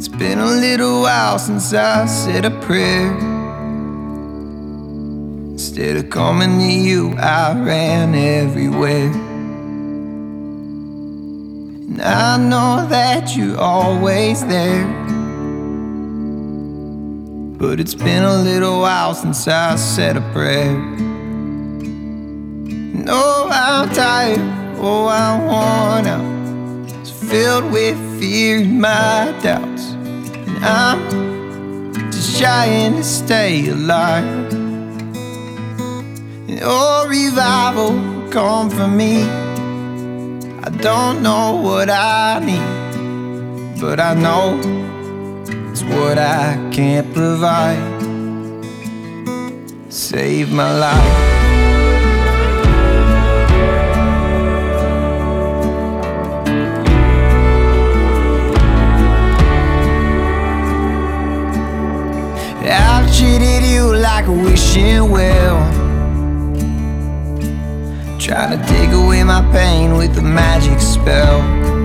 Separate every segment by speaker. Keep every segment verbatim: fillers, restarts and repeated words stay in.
Speaker 1: It's been a little while since I said a prayer. Instead of coming to you, I ran everywhere. And I know that you're always there, but it's been a little while since I said a prayer. No, I'm tired, oh, I'm worn out, it's filled with fear and my doubts, and I'm just trying to stay alive. And oh, revival, come for me. I don't know what I need, but I know it's what I can't provide. Save my life. I've treated you like a wishing well, trying to take away my pain with a magic spell.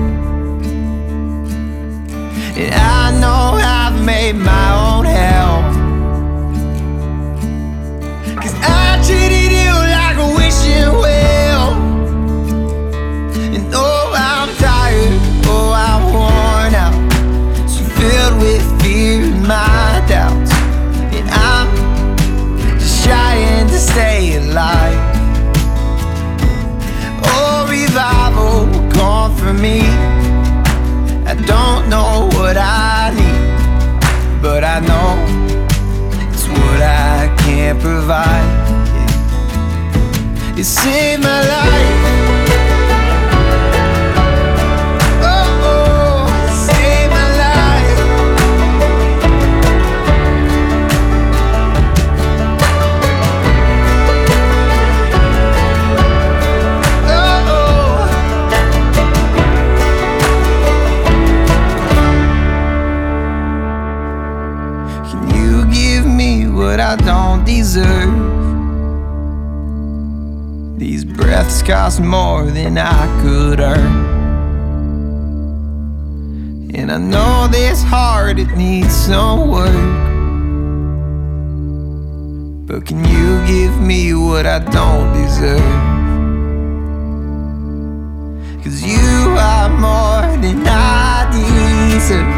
Speaker 1: And I know I've made my own hell, 'cause I treated you like a wishing well. And oh, I'm tired, oh, I'm worn out, so filled with fear and my doubts, and I'm just trying to stay alive. Revival will come for me. I don't know what I need, but I know it's what I can't provide. It saved my life. Oh, oh, it saved my life. What I don't deserve. These breaths cost more than I could earn, and I know this heart, it needs some work. But can you give me what I don't deserve? 'Cause you are more than I deserve.